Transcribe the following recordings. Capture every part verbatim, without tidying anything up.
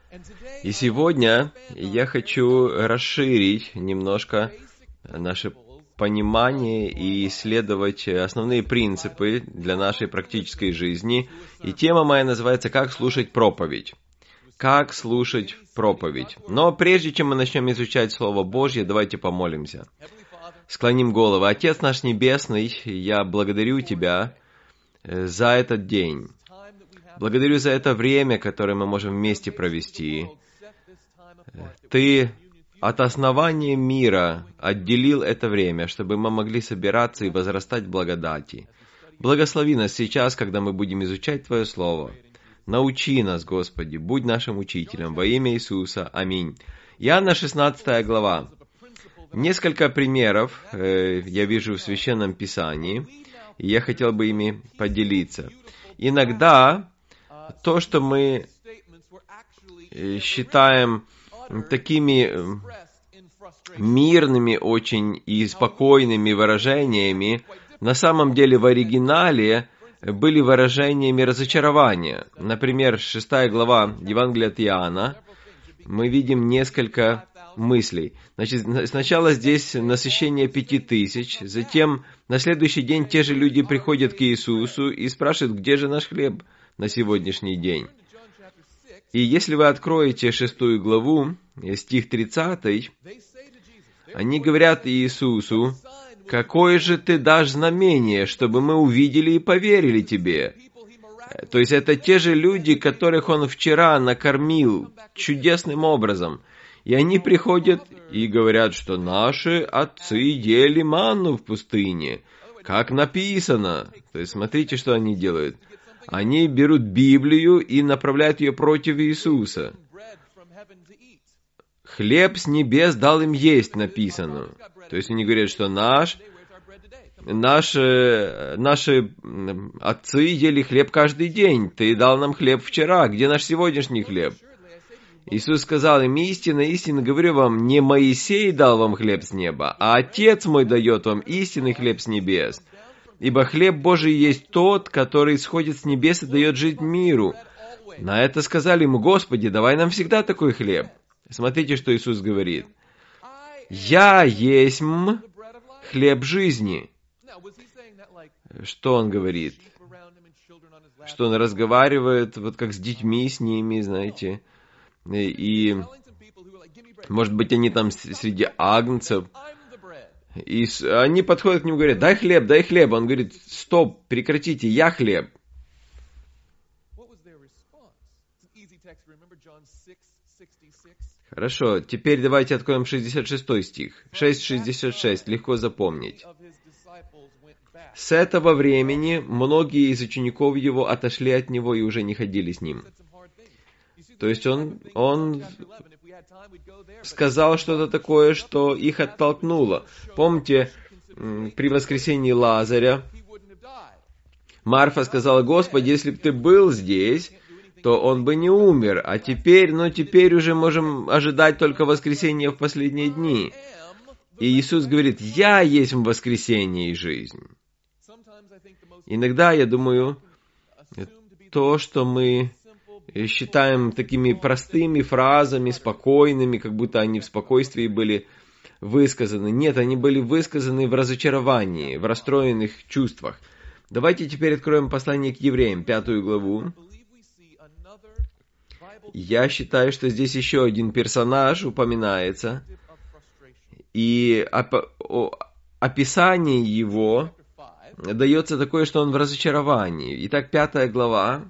И сегодня я хочу расширить немножко наше понимание и исследовать основные принципы для нашей практической жизни. И тема моя называется «Как слушать проповедь». Как слушать проповедь. Но прежде чем мы начнем изучать Слово Божье, давайте помолимся. Склоним головы. Отец наш Небесный, я благодарю Тебя за этот день. Благодарю за это время, которое мы можем вместе провести. Ты от основания мира отделил это время, чтобы мы могли собираться и возрастать в благодати. Благослови нас сейчас, когда мы будем изучать Твое Слово. Научи нас, Господи, будь нашим учителем во имя Иисуса. Аминь. Иоанна шестнадцатая глава. Несколько примеров э, я вижу в Священном Писании, и я хотел бы ими поделиться. Иногда то, что мы считаем такими мирными очень и спокойными выражениями, на самом деле в оригинале были выражениями разочарования. Например, шестая глава Евангелия от Иоанна, мы видим несколько мыслей. Значит, сначала здесь насыщение пяти тысяч, затем на следующий день те же люди приходят к Иисусу и спрашивают, где же наш хлеб на сегодняшний день. И если вы откроете шестую главу, стих тридцатый, они говорят Иисусу, «Какое же ты дашь знамение, чтобы мы увидели и поверили тебе?» То есть это те же люди, которых он вчера накормил чудесным образом. И они приходят и говорят, что наши отцы ели манну в пустыне, как написано. То есть смотрите, что они делают. Они берут Библию и направляют ее против Иисуса. «Хлеб с небес дал им есть», написано. То есть они говорят, что наш, наши, наши отцы ели хлеб каждый день. Ты дал нам хлеб вчера. Где наш сегодняшний хлеб? Иисус сказал им, истинно, истинно говорю вам, не Моисей дал вам хлеб с неба, а Отец мой дает вам истинный хлеб с небес. Ибо хлеб Божий есть тот, который сходит с небес и дает жизнь миру. На это сказали ему, Господи, давай нам всегда такой хлеб. Смотрите, что Иисус говорит. «Я есть хлеб жизни». Что Он говорит? Что Он разговаривает, вот как с детьми, с ними, знаете. И, может быть, они там среди агнцев. И они подходят к нему и говорят, дай хлеб, дай хлеб. Он говорит, стоп, прекратите, я хлеб. Хорошо, теперь давайте откроем шестьдесят шестой стих. шесть шестьдесят шесть, легко запомнить. С этого времени многие из учеников его отошли от него и уже не ходили с ним. То есть он, он сказал что-то такое, что их оттолкнуло. Помните, при воскресении Лазаря Марфа сказала, Господи, если бы ты был здесь, то он бы не умер. А теперь, ну теперь уже можем ожидать только воскресения в последние дни. И Иисус говорит, я есть воскресение и жизнь. Иногда, я думаю, то, что мы считаем такими простыми фразами, спокойными, как будто они в спокойствии были высказаны. Нет, они были высказаны в разочаровании, в расстроенных чувствах. Давайте теперь откроем послание к евреям, пятую главу. Я считаю, что здесь еще один персонаж упоминается, и описание его дается такое, что он в разочаровании. Итак, пятая глава.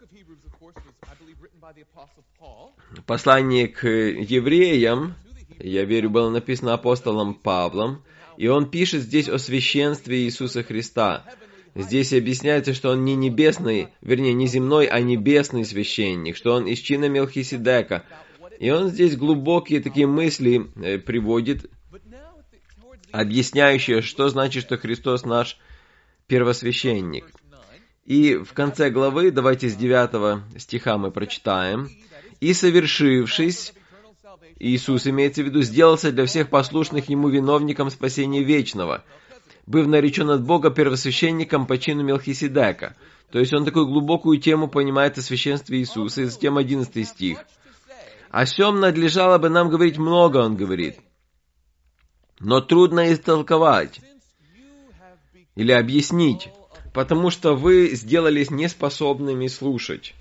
Послание к евреям, я верю, было написано апостолом Павлом, и он пишет здесь о священстве Иисуса Христа. Здесь объясняется, что он не небесный, вернее, не земной, а небесный священник, что он из чина Мелхиседека. И он здесь глубокие такие мысли приводит, объясняющие, что значит, что Христос наш первосвященник. И в конце главы, давайте с девятого стиха мы прочитаем. «И совершившись, Иисус, имеется в виду, сделался для всех послушных Ему виновником спасения вечного, быв наречен от Бога первосвященником по чину Мелхиседека». То есть он такую глубокую тему понимает о священстве Иисуса. И затем одиннадцатый стих. О сем надлежало бы нам говорить много, он говорит. Но трудно истолковать или объяснить, потому что вы сделались неспособными слушать.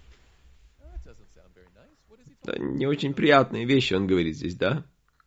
Да, не очень приятные вещи он говорит здесь, да?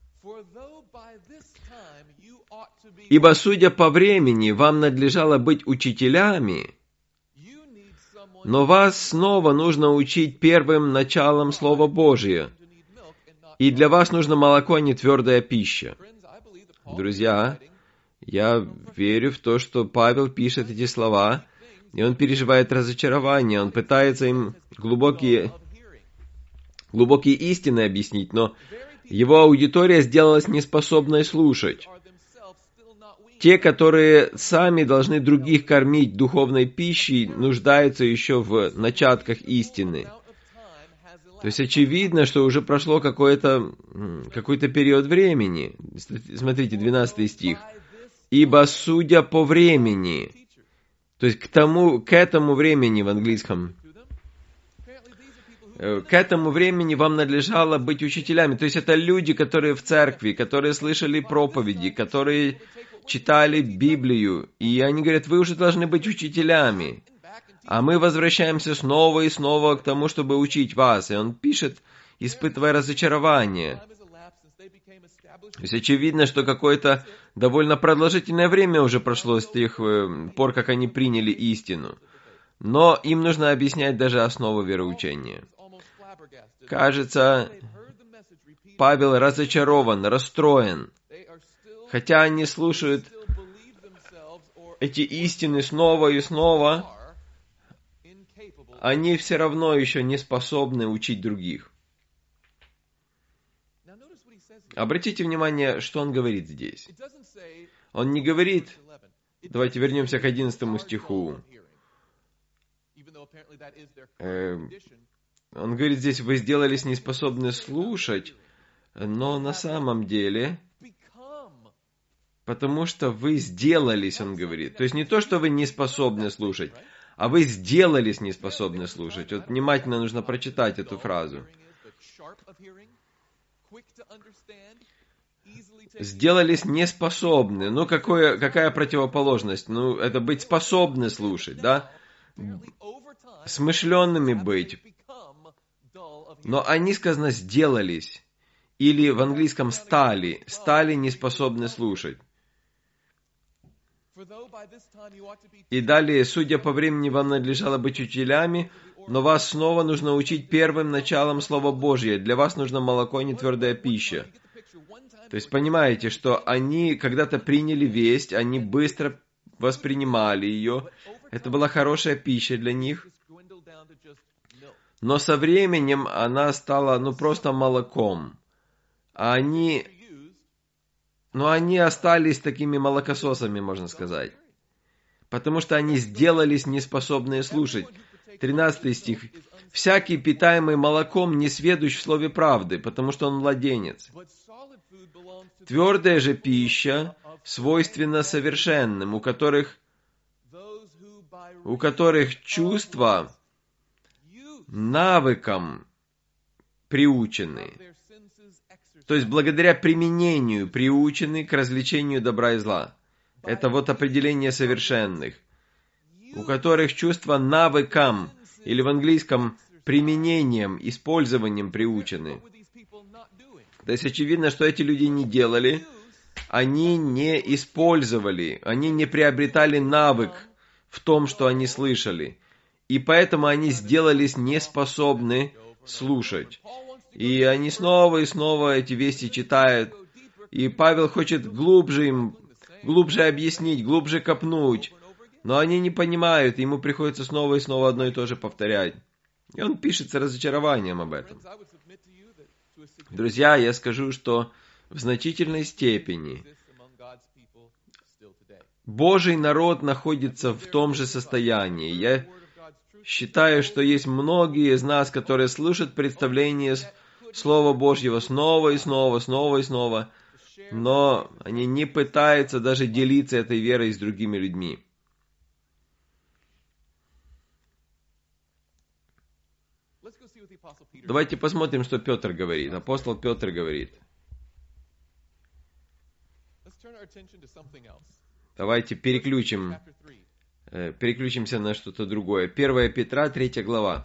Ибо, судя по времени, вам надлежало быть учителями, но вас снова нужно учить первым началом Слова Божия. И для вас нужно молоко, а не твердая пища. Друзья, я верю в то, что Павел пишет эти слова, и он переживает разочарование, он пытается им глубокие, глубокие истины объяснить, но его аудитория сделалась неспособной слушать. Те, которые сами должны других кормить духовной пищей, нуждаются еще в начатках истины. То есть очевидно, что уже прошло какой-то, какой-то период времени. Смотрите, двенадцатый стих. «Ибо судя по времени», то есть к, тому, к этому времени в английском, к этому времени вам надлежало быть учителями. То есть это люди, которые в церкви, которые слышали проповеди, которые читали Библию, и они говорят, вы уже должны быть учителями. А мы возвращаемся снова и снова к тому, чтобы учить вас. И он пишет, испытывая разочарование. То есть очевидно, что какое-то довольно продолжительное время уже прошло с тех пор, как они приняли истину. Но им нужно объяснять даже основу вероучения. Кажется, Павел разочарован, расстроен. Хотя они слушают эти истины снова и снова, они все равно еще не способны учить других. Обратите внимание, что он говорит здесь. Он не говорит, давайте вернемся к одиннадцатому стиху. Э, он говорит здесь, вы сделались неспособны слушать, но на самом деле, потому что вы сделались, он говорит. То есть не то, что вы не способны слушать, а вы сделались неспособны слушать. Вот внимательно нужно прочитать эту фразу. Сделались неспособны. Ну, какое, какая противоположность? Ну, это быть способны слушать, да? Смышленными быть. Но они, сказано, сделались. Или в английском стали. Стали неспособны слушать. И далее, судя по времени, вам надлежало быть учителями, но вас снова нужно учить первым началом Слова Божия. Для вас нужно молоко, а не твердая пища. То есть, понимаете, что они когда-то приняли весть, они быстро воспринимали ее. Это была хорошая пища для них. Но со временем она стала, ну, просто молоком. А они... Но они остались такими молокососами, можно сказать. Потому что они сделались неспособные слушать. тринадцатый стих. «Всякий, питаемый молоком, не сведущ в слове правды, потому что он младенец. Твердая же пища свойственна совершенным, у которых, у которых чувства навыкам приучены». То есть, благодаря применению приучены к развлечению добра и зла. Это вот определение совершенных. У которых чувства навыкам, или в английском применением, использованием приучены. То есть, очевидно, что эти люди не делали, они не использовали, они не приобретали навык в том, что они слышали. И поэтому они сделались неспособны слушать. И они снова и снова эти вести читают. И Павел хочет глубже им, глубже объяснить, глубже копнуть. Но они не понимают, ему приходится снова и снова одно и то же повторять. И он пишет с разочарованием об этом. Друзья, я скажу, что в значительной степени Божий народ находится в том же состоянии. Я считаю, что есть многие из нас, которые слышат представление Слова Божьего снова и снова, снова и снова, но они не пытаются даже делиться этой верой с другими людьми. Давайте посмотрим, что Петр говорит. Апостол Петр говорит. Давайте переключим, э, переключимся на что-то другое. первое Петра, третья глава.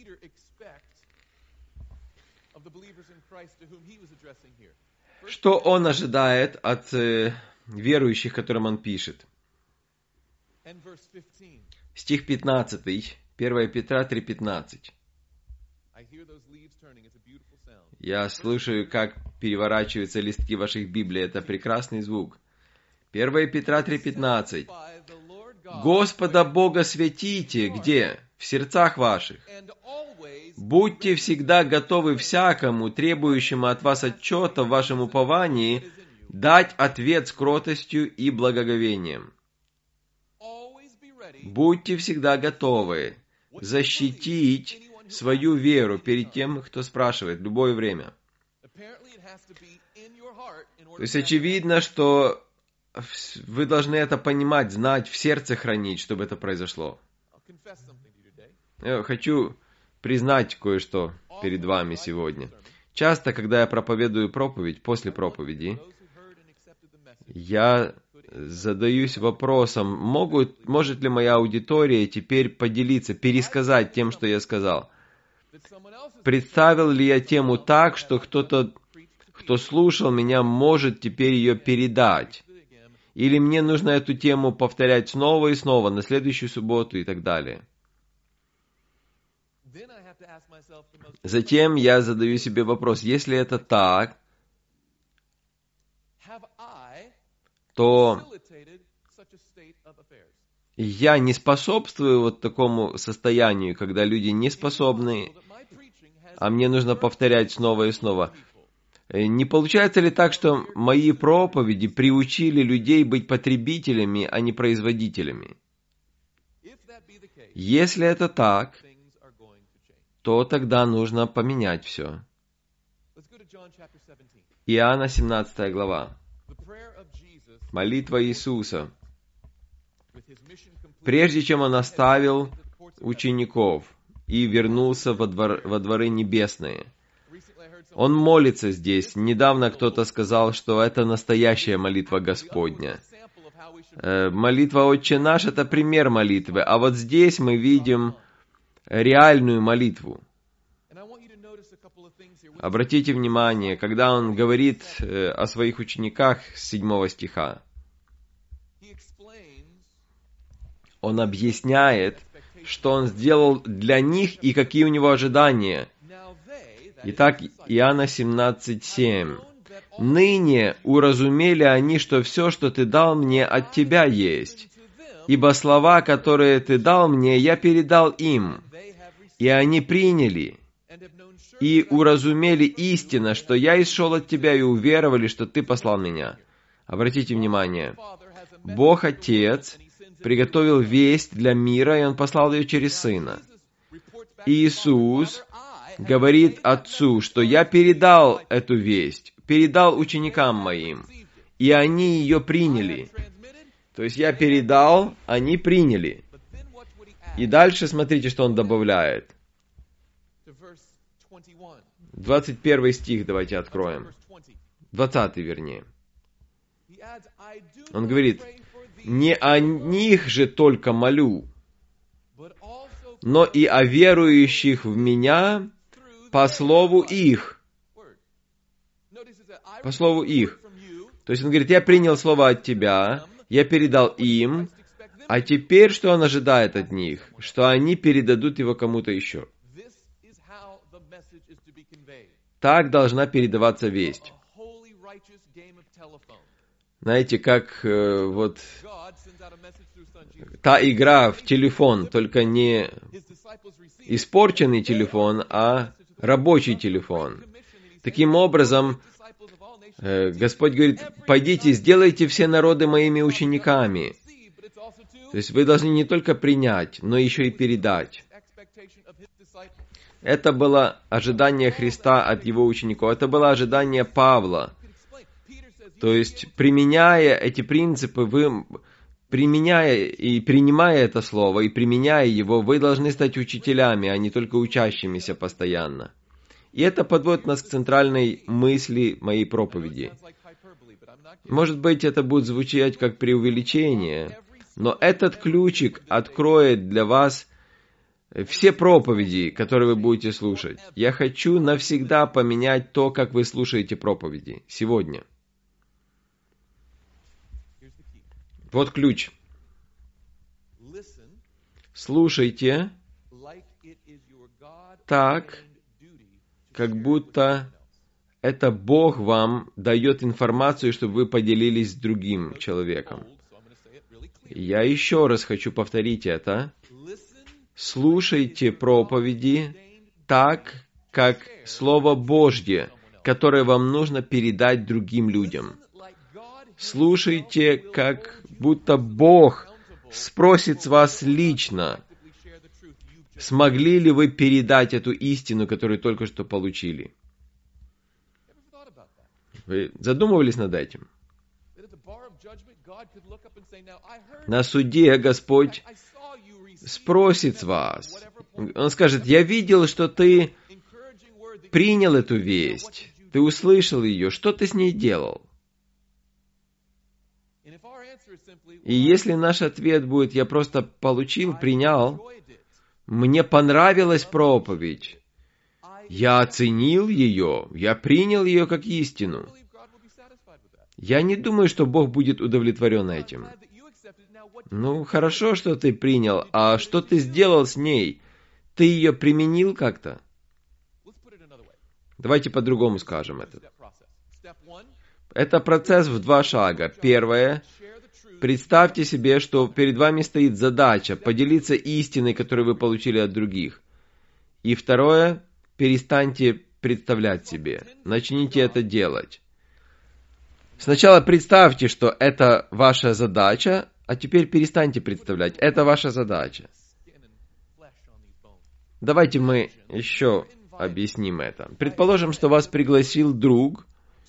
Что он ожидает от э, верующих, которым он пишет? Стих пятнадцатый, первое Петра три пятнадцать. Я слушаю, как переворачиваются листки ваших Библий. Это прекрасный звук. первое Петра три пятнадцать. Господа Бога святите, где? В сердцах ваших. Будьте всегда готовы всякому, требующему от вас отчета в вашем уповании, дать ответ с кротостью и благоговением. Будьте всегда готовы защитить свою веру перед тем, кто спрашивает, в любое время. То есть очевидно, что вы должны это понимать, знать, в сердце хранить, чтобы это произошло. Я хочу признать кое-что перед вами сегодня. Часто, когда я проповедую проповедь, после проповеди, я задаюсь вопросом, могут, может ли моя аудитория теперь поделиться, пересказать тем, что я сказал. Представил ли я тему так, что кто-то, кто слушал меня, может теперь ее передать? Или мне нужно эту тему повторять снова и снова, на следующую субботу и так далее? Затем я задаю себе вопрос, если это так, то я не способствую вот такому состоянию, когда люди не способны, а мне нужно повторять снова и снова. Не получается ли так, что мои проповеди приучили людей быть потребителями, а не производителями? Если это так, то тогда нужно поменять все. Иоанна семнадцатая глава. Молитва Иисуса. Прежде чем Он оставил учеников и вернулся во, двор, во дворы небесные, Он молится здесь. Недавно кто-то сказал, что это настоящая молитва Господня. Э, молитва «Отче наш» — это пример молитвы, а вот здесь мы видим реальную молитву. Обратите внимание, когда он говорит э, о своих учениках с седьмого стиха, он объясняет, что он сделал для них и какие у него ожидания. Итак, Иоанна семнадцать семь. «Ныне уразумели они, что все, что ты дал мне, от тебя есть. Ибо слова, которые ты дал мне, я передал им, и они приняли, и уразумели истинно, что я исшел от тебя, и уверовали, что ты послал меня». Обратите внимание, Бог Отец приготовил весть для мира, и Он послал ее через Сына. Иисус говорит Отцу, что я передал эту весть, передал ученикам моим, и они ее приняли. То есть я передал, они приняли. И дальше смотрите, что он добавляет. двадцать первый стих давайте откроем. двадцатый, вернее. Он говорит, «Не о них же только молю, но и о верующих в Меня по слову их». По слову их. То есть он говорит, я принял слово от тебя, я передал им, а теперь что он ожидает от них? Что они передадут его кому-то еще. Так должна передаваться весть. Знаете, как э, вот та игра в телефон, только не испорченный телефон, а рабочий телефон. Таким образом, э, Господь говорит, пойдите, сделайте все народы моими учениками. То есть вы должны не только принять, но еще и передать. Это было ожидание Христа от Его учеников. Это было ожидание Павла. То есть, применяя эти принципы, вы применяя и принимая это слово, и применяя его, вы должны стать учителями, а не только учащимися постоянно. И это подводит нас к центральной мысли моей проповеди. Может быть, это будет звучать как преувеличение, но этот ключик откроет для вас все проповеди, которые вы будете слушать. Я хочу навсегда поменять то, как вы слушаете проповеди сегодня. Вот ключ. Слушайте так, как будто это Бог вам дает информацию, чтобы вы поделились с другим человеком. Я еще раз хочу повторить это. Слушайте проповеди так, как Слово Божье, которое вам нужно передать другим людям. Слушайте, как будто Бог спросит с вас лично, смогли ли вы передать эту истину, которую только что получили. Вы задумывались над этим? На суде Господь спросит с вас. Он скажет: я видел, что ты принял эту весть, ты услышал ее, что ты с ней делал? И если наш ответ будет: я просто получил, принял, мне понравилась проповедь, я оценил ее, я принял ее как истину, я не думаю, что Бог будет удовлетворен этим. Ну, хорошо, что ты принял, а что ты сделал с ней? Ты ее применил как-то? Давайте по-другому скажем это. Это процесс в два шага. Первое. Представьте себе, что перед вами стоит задача поделиться истиной, которую вы получили от других. И второе. Перестаньте представлять себе. Начните это делать. Сначала представьте, что это ваша задача, а теперь перестаньте представлять. Это ваша задача. Давайте мы еще объясним это. Предположим, что вас пригласил друг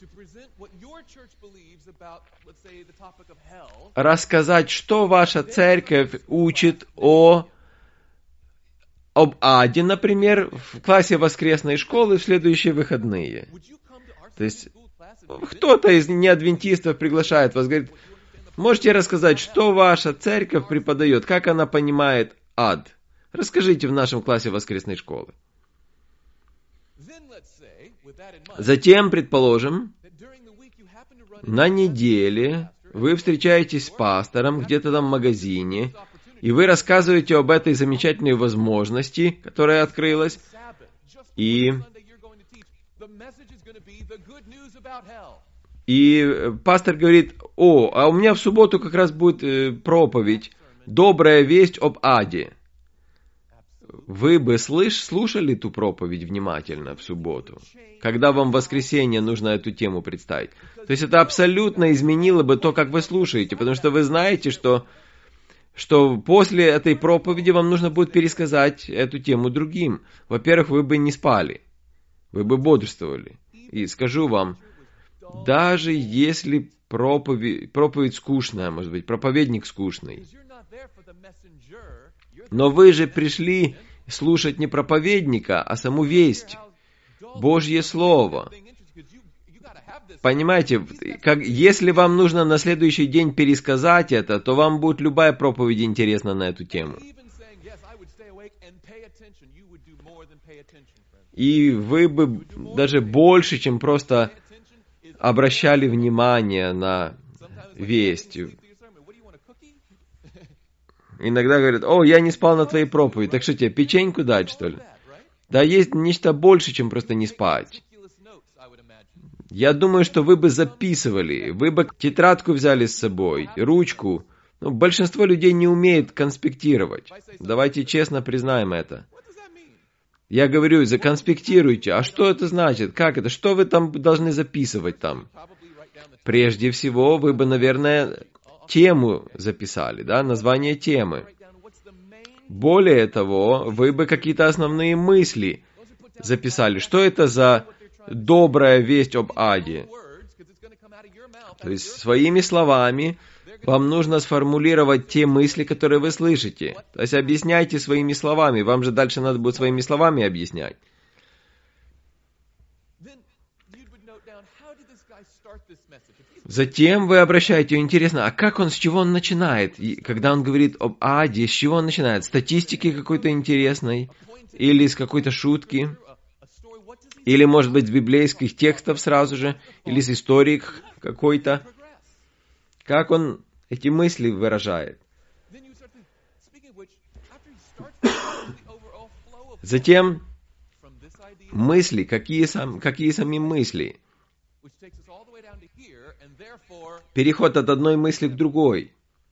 рассказать, что ваша церковь учит о, об аде, например, в классе воскресной школы в следующие выходные. То есть кто-то из неадвентистов приглашает вас, говорит: можете рассказать, что ваша церковь преподает, как она понимает ад? Расскажите в нашем классе воскресной школы. Затем, предположим, на неделе вы встречаетесь с пастором где-то там в магазине, и вы рассказываете об этой замечательной возможности, которая открылась, и, и пастор говорит: о, а у меня в субботу как раз будет проповедь «Добрая весть об аде». Вы бы слыш, слушали ту проповедь внимательно в субботу, когда вам в воскресенье нужно эту тему представить. То есть это абсолютно изменило бы то, как вы слушаете, потому что вы знаете, что, что после этой проповеди вам нужно будет пересказать эту тему другим. Во-первых, вы бы не спали, вы бы бодрствовали. И скажу вам, даже если проповедь, проповедь скучная, может быть, проповедник скучный, но вы же пришли слушать не проповедника, а саму весть, Божье Слово. Понимаете, как, если вам нужно на следующий день пересказать это, то вам будет любая проповедь интересна на эту тему. И вы бы даже больше, чем просто обращали внимание на весть. Иногда говорят: о, я не спал на твоей проповеди, так что тебе, печеньку дать, что ли? Да есть нечто больше, чем просто не спать. Я думаю, что вы бы записывали, вы бы тетрадку взяли с собой, ручку. Ну, большинство людей не умеет конспектировать. Давайте честно признаем это. Я говорю: законспектируйте. А что это значит? Как это? Что вы там должны записывать там? Прежде всего, вы бы, наверное, тему записали, да, название темы. Более того, вы бы какие-то основные мысли записали. Что это за добрая весть об аде? То есть своими словами вам нужно сформулировать те мысли, которые вы слышите. То есть объясняйте своими словами. Вам же дальше надо будет своими словами объяснять. Затем вы обращаете, интересно, а как он, с чего он начинает? И когда он говорит об аде, с чего он начинает? Статистики какой-то интересной? Или с какой-то шутки? Или, может быть, с библейских текстов сразу же? Или с истории какой-то? Как он эти мысли выражает? Затем мысли, какие, сам, какие сами мысли? Переход от одной мысли к другой.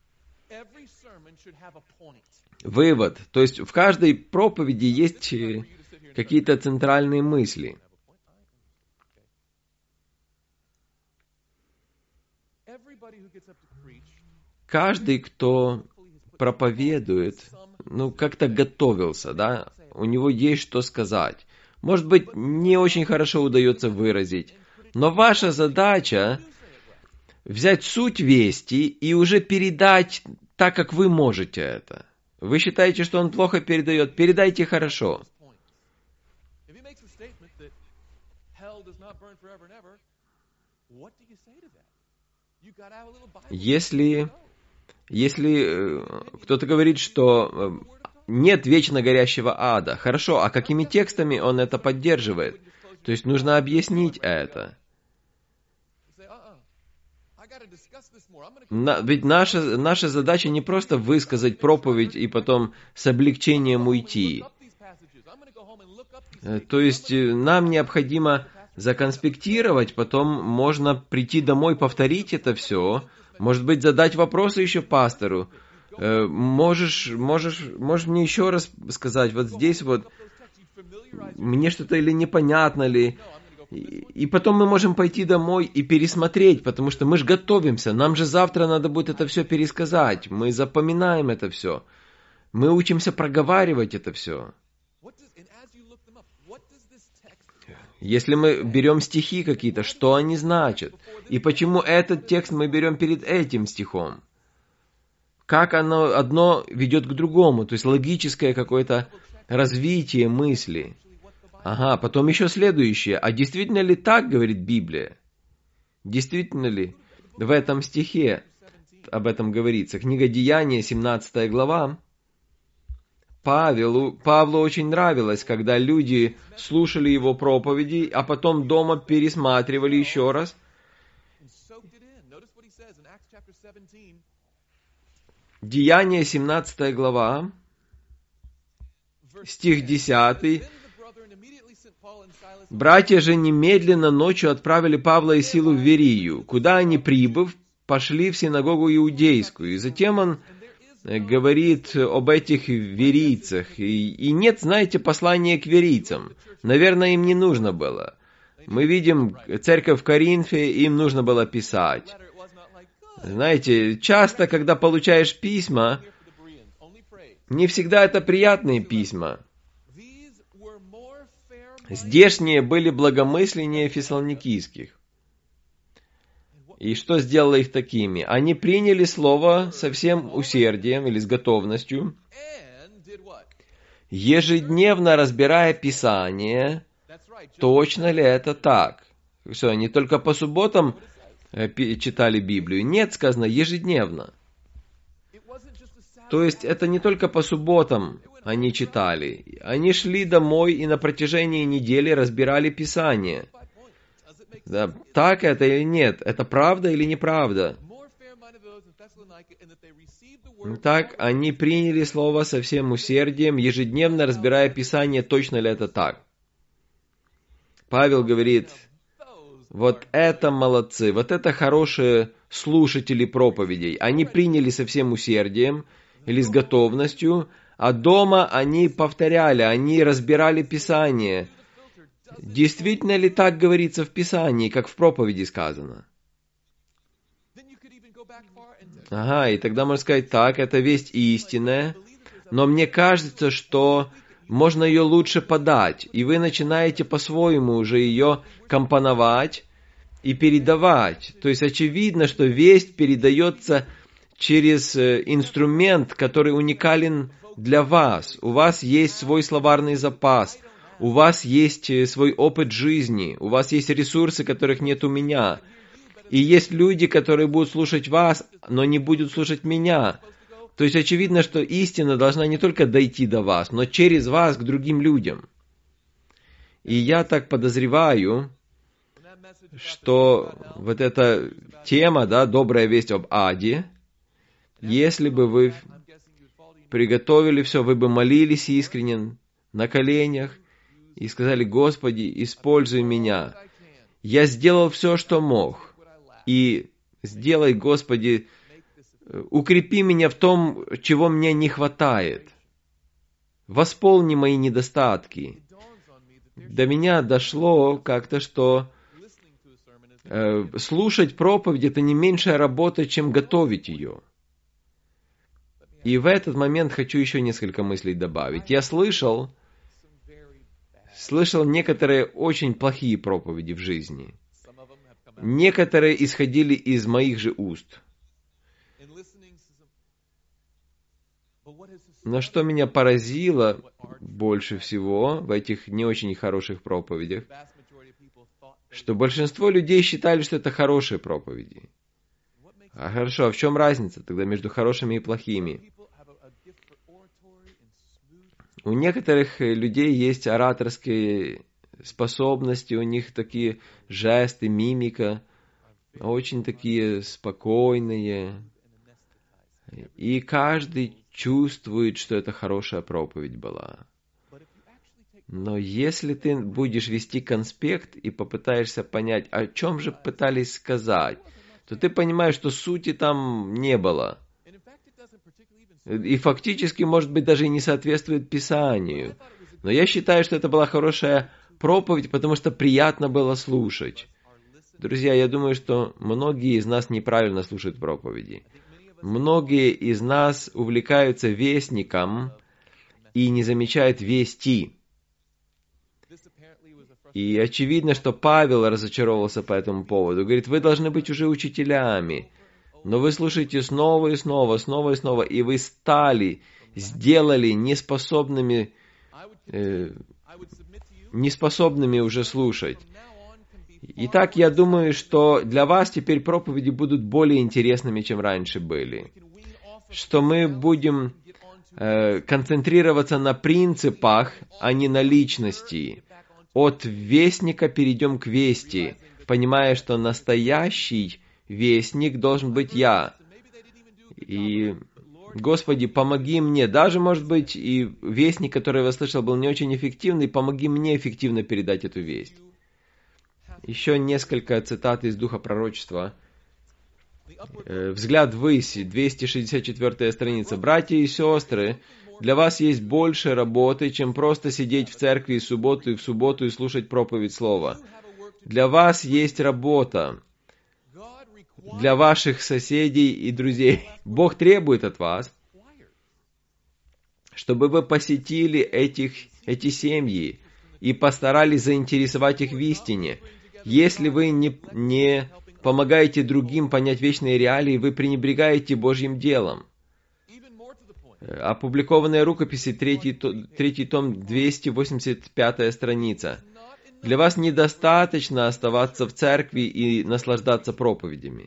Вывод. То есть в каждой проповеди есть какие-то центральные мысли. Каждый, кто проповедует, ну, как-то готовился, да, у него есть что сказать. Может быть, не очень хорошо удается выразить, но ваша задача взять суть вести и уже передать так, как вы можете это. Вы считаете, что он плохо передает? Передайте хорошо. Если, если кто-то говорит, что нет вечно горящего ада, хорошо, а какими текстами он это поддерживает? То есть нужно объяснить это. На, ведь наша, наша задача не просто высказать проповедь и потом с облегчением уйти. То есть нам необходимо законспектировать, потом можно прийти домой, повторить это все, может быть, задать вопросы еще пастору. Можешь, можешь, можешь мне еще раз сказать, вот здесь вот, мне что-то или непонятно ли. И потом мы можем пойти домой и пересмотреть, потому что мы же готовимся, нам же завтра надо будет это все пересказать, мы запоминаем это все, мы учимся проговаривать это все. Если мы берем стихи какие-то, что они значат? И почему этот текст мы берем перед этим стихом? Как оно одно ведет к другому, то есть логическое какое-то развитие мысли. Ага, потом еще следующее. А действительно ли так говорит Библия? Действительно ли в этом стихе об этом говорится? Книга Деяния, семнадцатая глава. Павелу, Павлу очень нравилось, когда люди слушали его проповеди, а потом дома пересматривали еще раз. Деяния, семнадцатая глава, стих десятый. «Братья же немедленно ночью отправили Павла и Силу в Верию, куда они, прибыв, пошли в синагогу иудейскую». И затем он говорит об этих верийцах. И, и нет, знаете, послания к верийцам. Наверное, им не нужно было. Мы видим, церковь в Коринфе, им нужно было писать. Знаете, часто, когда получаешь письма, не всегда это приятные письма. Здешние были благомысленнее фессалоникийских. И что сделало их такими? Они приняли слово со всем усердием или с готовностью, ежедневно разбирая Писание, точно ли это так. Что, они только по субботам читали Библию? Нет, сказано ежедневно. То есть это не только по субботам они читали. Они шли домой и на протяжении недели разбирали Писание. Да, так это или нет? Это правда или неправда? Так, они приняли слово со всем усердием, ежедневно разбирая Писание, точно ли это так. Павел говорит, вот это молодцы, вот это хорошие слушатели проповедей. Они приняли со всем усердием или с готовностью, а дома они повторяли, они разбирали Писание. Действительно ли так говорится в Писании, как в проповеди сказано? Ага, и тогда можно сказать, так, это весть истинная, но мне кажется, что можно ее лучше подать, и вы начинаете по-своему уже ее компоновать, и передавать. То есть очевидно, что весть передается через инструмент, который уникален для вас. У вас есть свой словарный запас, у вас есть свой опыт жизни, у вас есть ресурсы, которых нет у меня. И есть люди, которые будут слушать вас, но не будут слушать меня. То есть очевидно, что истина должна не только дойти до вас, но через вас к другим людям. И я так подозреваю, что вот эта тема, да, добрая весть об аде, если бы вы приготовили все, вы бы молились искренне на коленях и сказали: Господи, используй меня. Я сделал все, что мог. И сделай, Господи, укрепи меня в том, чего мне не хватает. Восполни мои недостатки. До меня дошло как-то, что э, слушать проповедь — это не меньшая работа, чем готовить ее. И в этот момент хочу еще несколько мыслей добавить. Я слышал, слышал некоторые очень плохие проповеди в жизни. Некоторые исходили из моих же уст. Но что меня поразило больше всего в этих не очень хороших проповедях, что большинство людей считали, что это хорошие проповеди. А хорошо, а в чем разница тогда между хорошими и плохими? У некоторых людей есть ораторские способности, у них такие жесты, мимика, очень такие спокойные. И каждый чувствует, что это хорошая проповедь была. Но если ты будешь вести конспект и попытаешься понять, о чем же пытались сказать, то ты понимаешь, что сути там не было. И фактически, может быть, даже и не соответствует Писанию. Но я считаю, что это была хорошая проповедь, потому что приятно было слушать. Друзья, я думаю, что многие из нас неправильно слушают проповеди. Многие из нас увлекаются вестником и не замечают вести. И очевидно, что Павел разочаровался по этому поводу. Говорит: вы должны быть уже учителями, но вы слушаете снова и снова, снова и снова, и вы стали, сделали неспособными, э, неспособными уже слушать. Итак, я думаю, что для вас теперь проповеди будут более интересными, чем раньше были. Что мы будем э, концентрироваться на принципах, а не на личности. От вестника перейдем к вести, понимая, что настоящий вестник должен быть я. И, Господи, помоги мне. Даже, может быть, и вестник, который я слышал, был не очень эффективный, помоги мне эффективно передать эту весть. Еще несколько цитат из Духа Пророчества. «Взгляд ввысь», двести шестьдесят четвёртая страница. «Братья и сестры, для вас есть больше работы, чем просто сидеть в церкви в субботу и в субботу и слушать проповедь слова. Для вас есть работа. Для ваших соседей и друзей. Бог требует от вас, чтобы вы посетили этих, эти семьи и постарались заинтересовать их в истине. Если вы не, не помогаете другим понять вечные реалии, вы пренебрегаете Божьим делом». Опубликованные рукописи, третий, третий том, двести восемьдесят пятая страница. Для вас недостаточно оставаться в церкви и наслаждаться проповедями.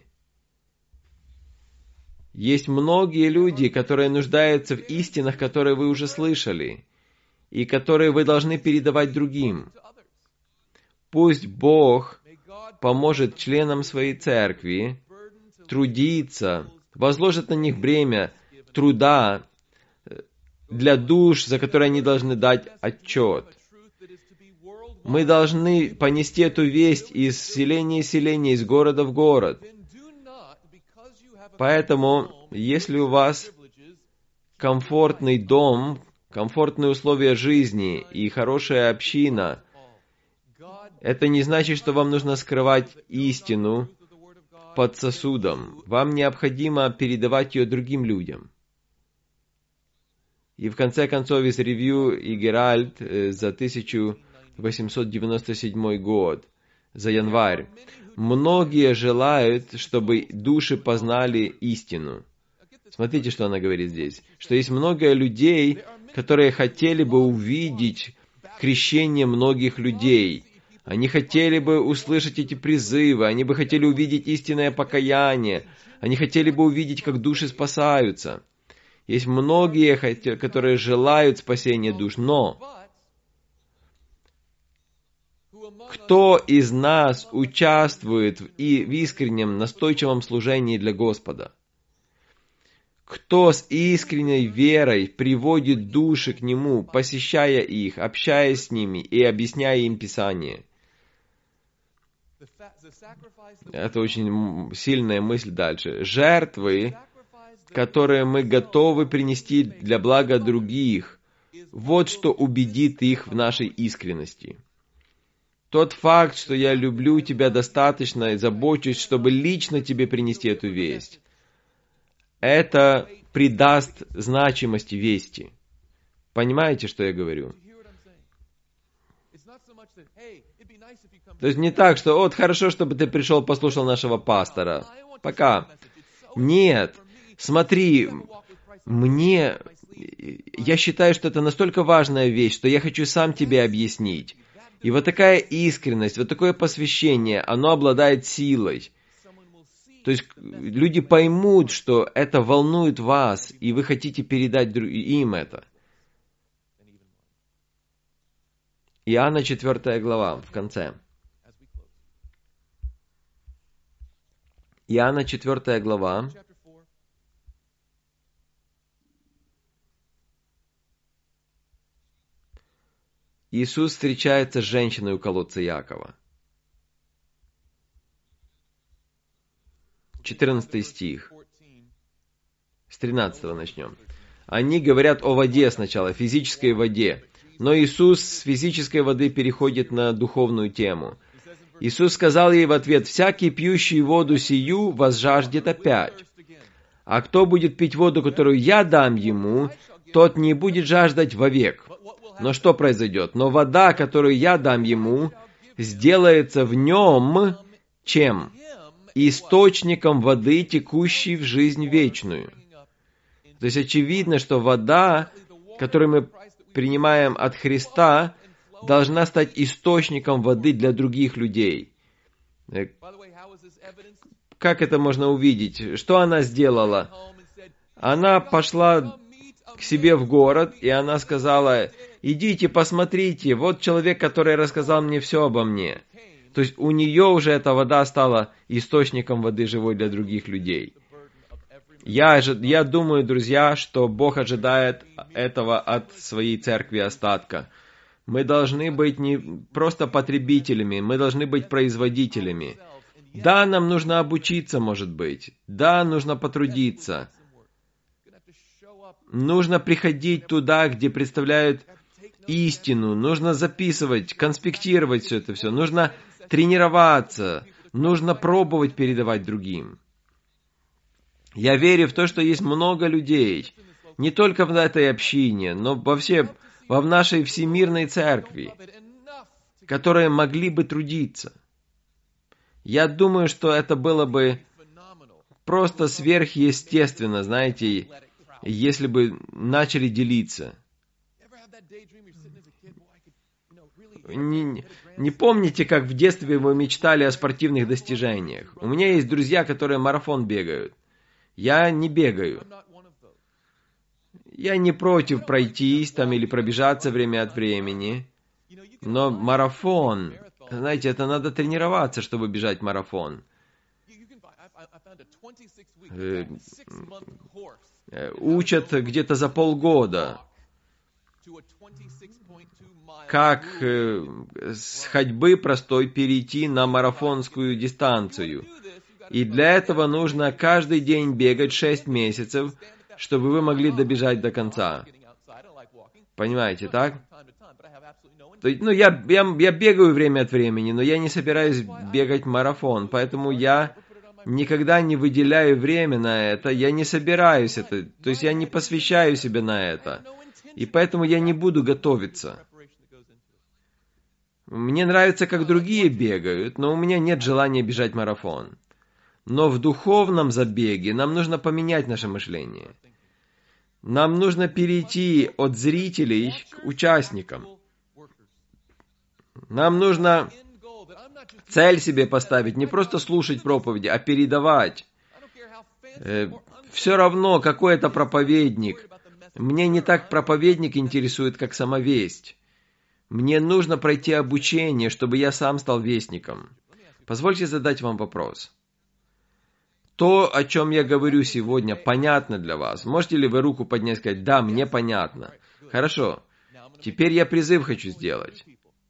Есть многие люди, которые нуждаются в истинах, которые вы уже слышали, и которые вы должны передавать другим. Пусть Бог поможет членам своей церкви трудиться, возложит на них бремя труда для душ, за которые они должны дать отчет. Мы должны понести эту весть из селения в селение, из города в город. Поэтому, если у вас комфортный дом, комфортные условия жизни и хорошая община, это не значит, что вам нужно скрывать истину под сосудом. Вам необходимо передавать ее другим людям. И в конце концов из ревью и Геральт за тысяча восемьсот девяносто седьмой год, за январь. многие желают, чтобы души познали истину. Смотрите, что она говорит здесь. Что есть много людей, которые хотели бы увидеть крещение многих людей. Они хотели бы услышать эти призывы, они бы хотели увидеть истинное покаяние, они хотели бы увидеть, как души спасаются. Есть многие, которые желают спасения душ, но кто из нас участвует и в искреннем, настойчивом служении для Господа? Кто с искренней верой приводит души к Нему, посещая их, общаясь с ними и объясняя им Писание? Это очень сильная мысль дальше. Жертвы, которые мы готовы принести для блага других, вот что убедит их в нашей искренности. Тот факт, что я люблю тебя достаточно и забочусь, чтобы лично тебе принести эту весть, это придаст значимости вести. Понимаете, что я говорю? То есть не так, что вот хорошо, чтобы ты пришел, послушал нашего пастора. Пока. Нет. Смотри, мне... Я считаю, что это настолько важная вещь, что я хочу сам тебе объяснить. И вот такая искренность, вот такое посвящение, оно обладает силой. То есть люди поймут, что это волнует вас, и вы хотите передать им это. Иоанна четвёртая глава, в конце. Иоанна четвёртая глава. Иисус встречается с женщиной у колодца Иакова. четырнадцатый стих. С тринадцатого начнем. Они говорят о воде сначала, физической воде. Но Иисус с физической воды переходит на духовную тему. Иисус сказал ей в ответ: «Всякий, пьющий воду сию, возжаждет опять. А кто будет пить воду, которую я дам ему, тот не будет жаждать вовек. Но что произойдет? Но вода, которую я дам ему, сделается в нем чем? Источником воды, текущей в жизнь вечную». То есть очевидно, что вода, которую мы принимаем от Христа, должна стать источником воды для других людей. Как это можно увидеть? Что она сделала? Она пошла к себе в город, и она сказала: «Идите, посмотрите, вот человек, который рассказал мне все обо мне». То есть у нее уже эта вода стала источником воды живой для других людей. Я, я думаю, друзья, что Бог ожидает этого от своей церкви остатка. Мы должны быть не просто потребителями, мы должны быть производителями. Да, нам нужно обучиться, может быть. Да, нужно потрудиться. Нужно приходить туда, где представляют истину. Нужно записывать, конспектировать все это все. Нужно тренироваться. Нужно пробовать передавать другим. Я верю в то, что есть много людей, не только в этой общине, но во все, во нашей всемирной церкви, которые могли бы трудиться. Я думаю, что это было бы просто сверхъестественно, знаете, если бы начали делиться. Не, не помните, как в детстве вы мечтали о спортивных достижениях? У меня есть друзья, которые марафон бегают. Я не бегаю. Я не против пройтись там или пробежаться время от времени. Но марафон, знаете, это надо тренироваться, чтобы бежать марафон. Э, учат где-то за полгода, как э, с ходьбы простой перейти на марафонскую дистанцию. И для этого нужно каждый день бегать шесть месяцев, чтобы вы могли добежать до конца. Понимаете, так? То, ну, я, я, я бегаю время от времени, но я не собираюсь бегать марафон, поэтому я никогда не выделяю время на это, я не собираюсь это, то есть я не посвящаю себя на это. И поэтому я не буду готовиться. Мне нравится, как другие бегают, но у меня нет желания бежать марафон. Но в духовном забеге нам нужно поменять наше мышление. Нам нужно перейти от зрителей к участникам. Нам нужно цель себе поставить, не просто слушать проповеди, а передавать. Э, все равно, какой это проповедник. Мне не так проповедник интересует, как сама весть. Мне нужно пройти обучение, чтобы я сам стал вестником. Позвольте задать вам вопрос. То, о чем я говорю сегодня, понятно для вас? Можете ли вы руку поднять и сказать: да, мне понятно? Хорошо. Теперь я призыв хочу сделать.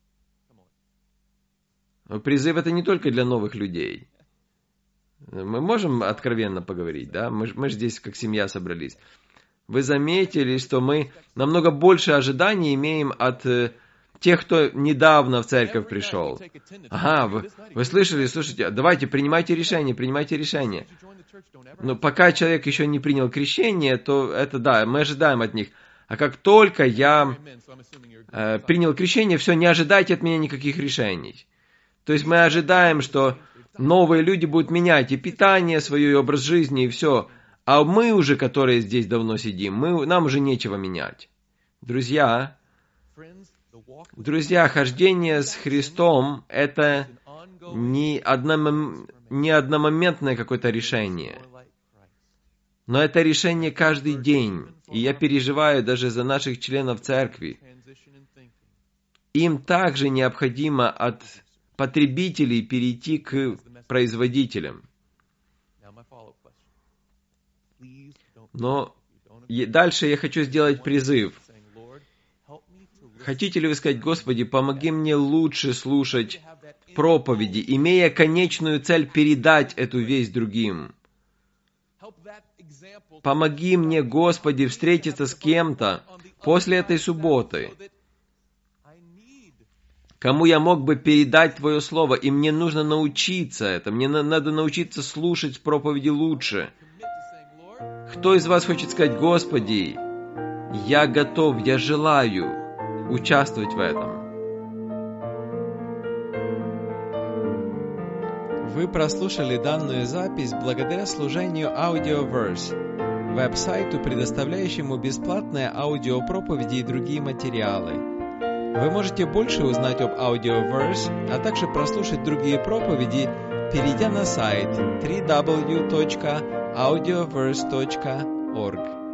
Призыв это не только для новых людей. Мы можем откровенно поговорить, да? Мы, мы же здесь как семья собрались. Вы заметили, что мы намного больше ожиданий имеем от э, тех, кто недавно в церковь пришел. Ага, вы, вы слышали, слушайте, давайте, принимайте решение, принимайте решение. Но пока человек еще не принял крещение, то это да, мы ожидаем от них. А как только я э, принял крещение, все, не ожидайте от меня никаких решений. То есть мы ожидаем, что новые люди будут менять и питание свое, и образ жизни, и все. А мы уже, которые здесь давно сидим, мы, нам уже нечего менять. Друзья, друзья, хождение с Христом – это не, одном, не одномоментное какое-то решение. Но это решение каждый день. И я переживаю даже за наших членов церкви. Им также необходимо от потребителей перейти к производителям. Но дальше я хочу сделать призыв. Хотите ли вы сказать: Господи, помоги мне лучше слушать проповеди, имея конечную цель передать эту весть другим? Помоги мне, Господи, встретиться с кем-то после этой субботы, кому я мог бы передать Твое Слово, и мне нужно научиться это, мне надо научиться слушать проповеди лучше. Кто из вас хочет сказать: Господи, я готов, я желаю участвовать в этом? Вы прослушали данную запись благодаря служению Audioverse, веб-сайту, предоставляющему бесплатные аудиопроповеди и другие материалы. Вы можете больше узнать об Audioverse, а также прослушать другие проповеди, перейдя на сайт дабл ю дабл ю дабл ю точка аудиоверс точка орг.